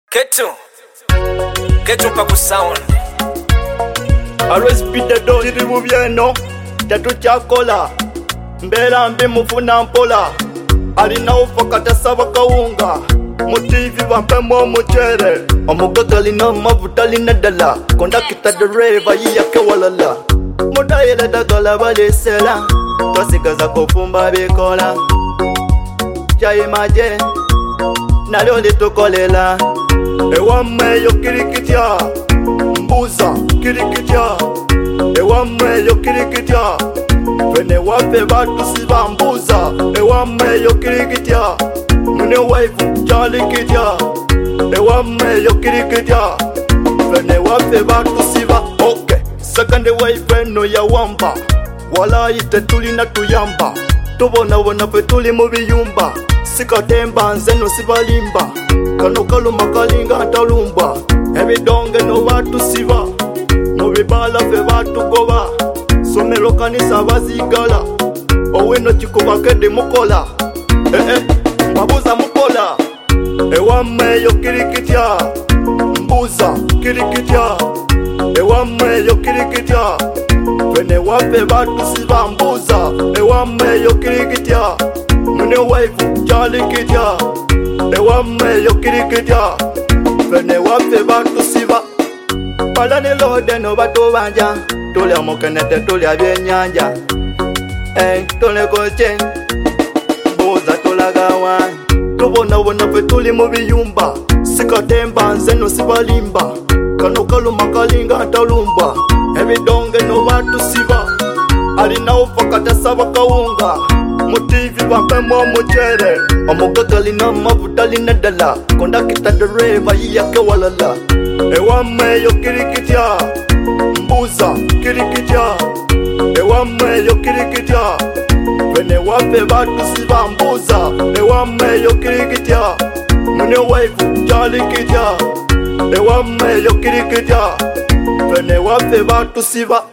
Ketu pa ku sound. Always beat the door chiri mubyeno Tetu chakola Mbera mbi mufuna mpola Alina ufakata saba kawunga Motivi wampemo muchere Omugaga lina mavuta lina dala Konda kita the rave yiyake walala Muda yele dagala balesela Twasigaza kufumba bikola Chayi maje Nalyo litukolela Ewame yo kirikitya Mbuza kirikitya Ewame yo kirikitya Vene wape batu siba mbuza Ewame yo kirikitya Mune waifu chalikitya Ewame yo kirikitya Vene wape batu siba Okay Second wave no ya wamba Wala ite tuli na tuyamba Tubona wana fe tuli mubiyumba Sika temba nzeno sibalimba Kano kaluma kalinga talumba Ebidonge no batu siba Mubibala fe batu goba Somelo kanisa bazigala Oweno chikuba kede mukola Mabuza mukola Ewame yo kirikitya Mbuza kirikitya Ewame yo kirikitya Vene wape batu siba mbuza Ewame yo kirikitya Mune waifu chalikitya Ewame yo kirikitya Vene wape batu siba Palani lode no batu banja Tule amokenete tule abyenyanja Tule koche Mbuza tulagawa Tubona fe tuli mubiyumba Sika temba nzeno sibalimba Kano kaluma kalinga talumba Ebidonge no batu siba Alina ufakata saba kawunga Motivi wampemo muchere Omugaga lina mavuta lina dala Konda kita the rave yiyake walala Ewame yo kirikitya Mbuza kirikitya Ewame yo kirikitya Vene wape batu siba mbuza Ewame yo kirikitya Mune waifu chalikitya Ewame yo kirikitya Vene wape batu siba